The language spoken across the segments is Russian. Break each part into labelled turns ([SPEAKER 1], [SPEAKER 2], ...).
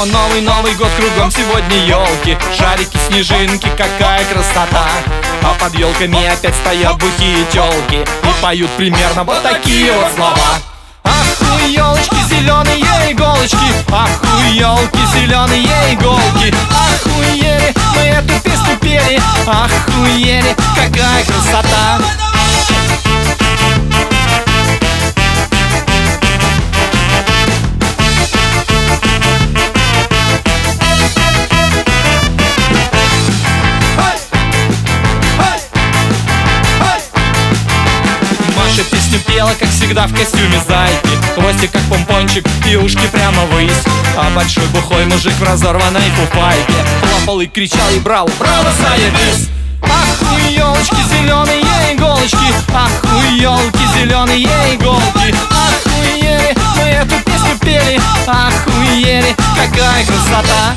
[SPEAKER 1] Снова Новый год, кругом сегодня елки, шарики, снежинки, какая красота. А под елками опять стоят бухие телки и поют примерно вот такие вот слова. Ах, у елочки зеленые иголочки, ах, у елки зеленые иголки, охуели, мы эту песню пели, охуели, какая красота. Песню пела, как всегда, в костюме зайки, хвостик как помпончик и ушки прямо ввысь. А большой бухой мужик в разорванной фуфайке хлопал и кричал и брал: браво, заебись! Ах, у елочки зеленые иголочки, ах, у елки зеленые иголки, охуели, мы эту песню пели, охуели, какая красота.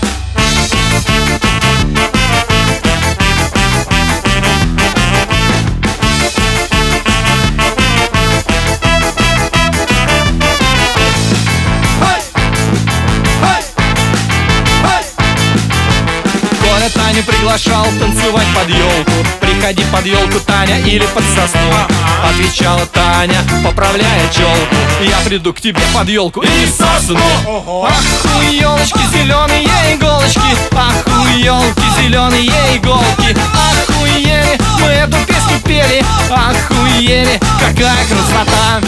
[SPEAKER 1] Таню приглашал танцевать под елку. Приходи под елку, Таня, или под сосну. Отвечала Таня, поправляя челку: я приду к тебе под елку и сосну. Ах, у елочки зеленые иголочки, ах, у елки зеленые иголки, охуели, мы эту песню пели, охуели, какая красота.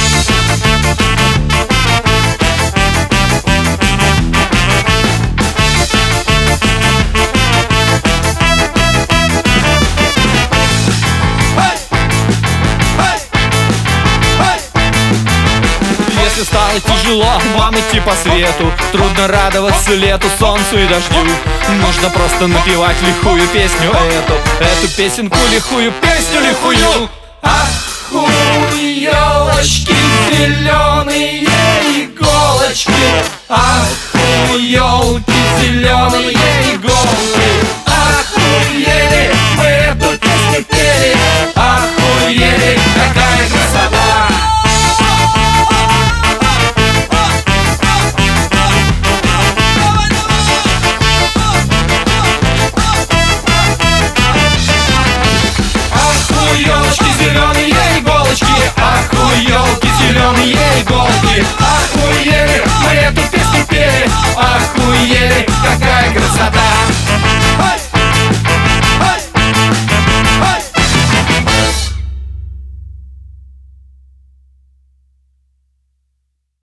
[SPEAKER 1] Если стало тяжело вам идти по свету, трудно радоваться лету, солнцу и дождю, нужно просто напевать лихую песню эту песенку лихую, песню лихую. Ах, у елочки зеленые иголочки, ах, у елки зеленые иголки, охуели, мы эту песню пели, охуели,